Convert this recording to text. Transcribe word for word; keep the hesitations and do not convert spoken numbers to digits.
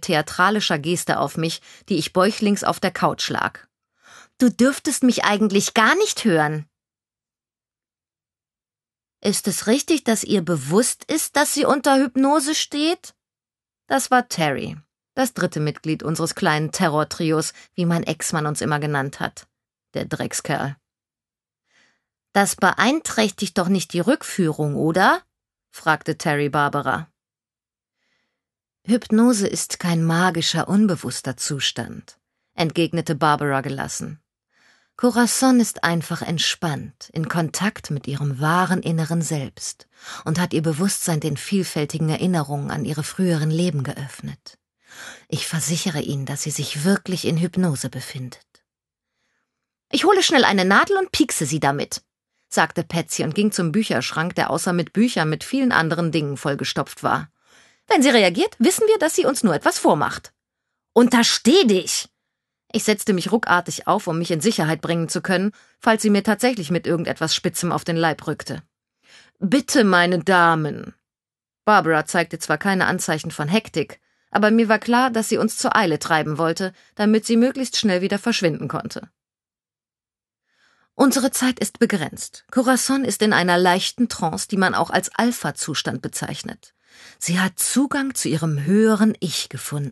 theatralischer Geste auf mich, die ich bäuchlings auf der Couch lag. »Du dürftest mich eigentlich gar nicht hören.« »Ist es richtig, dass ihr bewusst ist, dass sie unter Hypnose steht?« Das war Terry, das dritte Mitglied unseres kleinen Terrortrios, wie mein Ex-Mann uns immer genannt hat. Der Dreckskerl. »Das beeinträchtigt doch nicht die Rückführung, oder?« fragte Terry Barbara. »Hypnose ist kein magischer, unbewusster Zustand«, entgegnete Barbara gelassen. »Corazon ist einfach entspannt, in Kontakt mit ihrem wahren inneren Selbst und hat ihr Bewusstsein den vielfältigen Erinnerungen an ihre früheren Leben geöffnet. Ich versichere Ihnen, dass sie sich wirklich in Hypnose befindet.« »Ich hole schnell eine Nadel und piekse sie damit«, sagte Patsy und ging zum Bücherschrank, der außer mit Büchern mit vielen anderen Dingen vollgestopft war. »Wenn sie reagiert, wissen wir, dass sie uns nur etwas vormacht.« »Untersteh dich!« Ich setzte mich ruckartig auf, um mich in Sicherheit bringen zu können, falls sie mir tatsächlich mit irgendetwas Spitzem auf den Leib rückte. »Bitte, meine Damen!« Barbara zeigte zwar keine Anzeichen von Hektik, aber mir war klar, dass sie uns zur Eile treiben wollte, damit sie möglichst schnell wieder verschwinden konnte. Unsere Zeit ist begrenzt. Corazon ist in einer leichten Trance, die man auch als Alpha-Zustand bezeichnet. Sie hat Zugang zu ihrem höheren Ich gefunden.